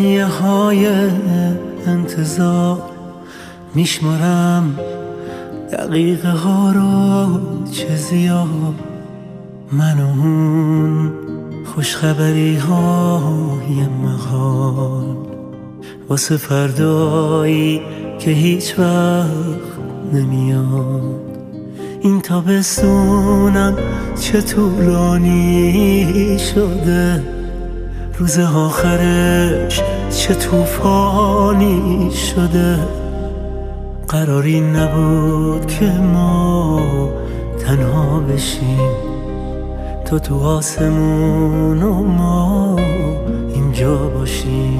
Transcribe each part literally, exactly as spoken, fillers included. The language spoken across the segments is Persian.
ثانیه های انتظار میشمارم دقیقه ها رو چه زیاد، من و اون خوشخبری های محال واسه فردایی که هیچ وقت نمیاد. این تابستونم چه طولانی شده، روز آخرش چه طوفانی شده. قراری نبود که ما تنها بشیم، تو تو آسمون و ما اینجا باشیم.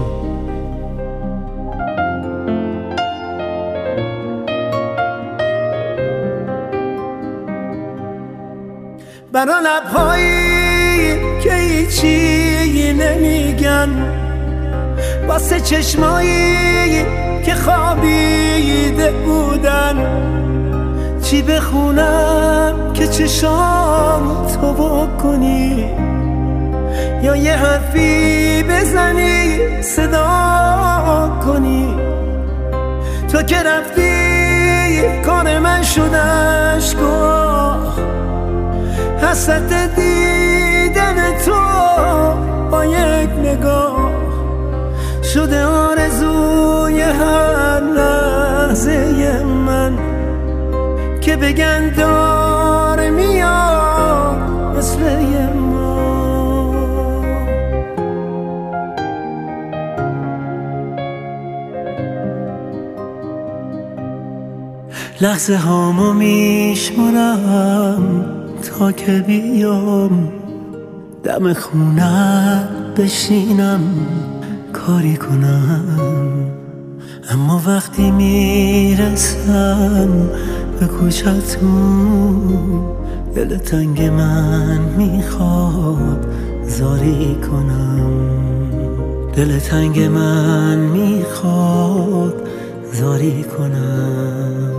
برا لبهایی که هیچی نمیگن، واسه چشمایی که خوابیده بودن، چی بخونم که چشام تو بکنی، یا یه حرفی بزنی صدا کنی. تو که رفتی کار من شد اشک‌ها، حسرت دیدن تو با یک نگاه شده آرزوی هر لحظه من، که بگن داره میاد مثل ما. لحظه هامو میشمارم تا که بیام دم خونه بشینم کاری کنم، اما وقتی میرسم به کوچه‌تون دل تنگ من میخواد زاری کنم، دل تنگ من میخواد زاری کنم.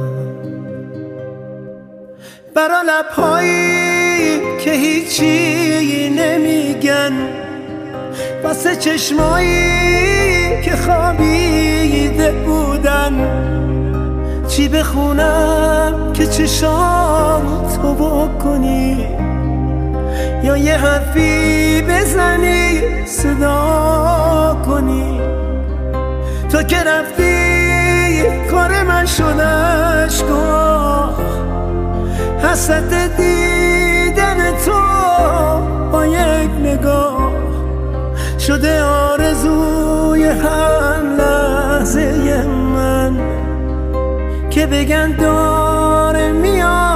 برا لبهایی که هیچی نمیگن، واسه چشمایی که خوابیده بودن، چی بخونم که چشام تو بکنی، یا یه حرفی بزنی صدا کنی. تو که رفتی کار من شد اشک‌ها، حسرت دیدن تو با یک نگاه شده آرزوی هر لحظه من، که بگن داره میاد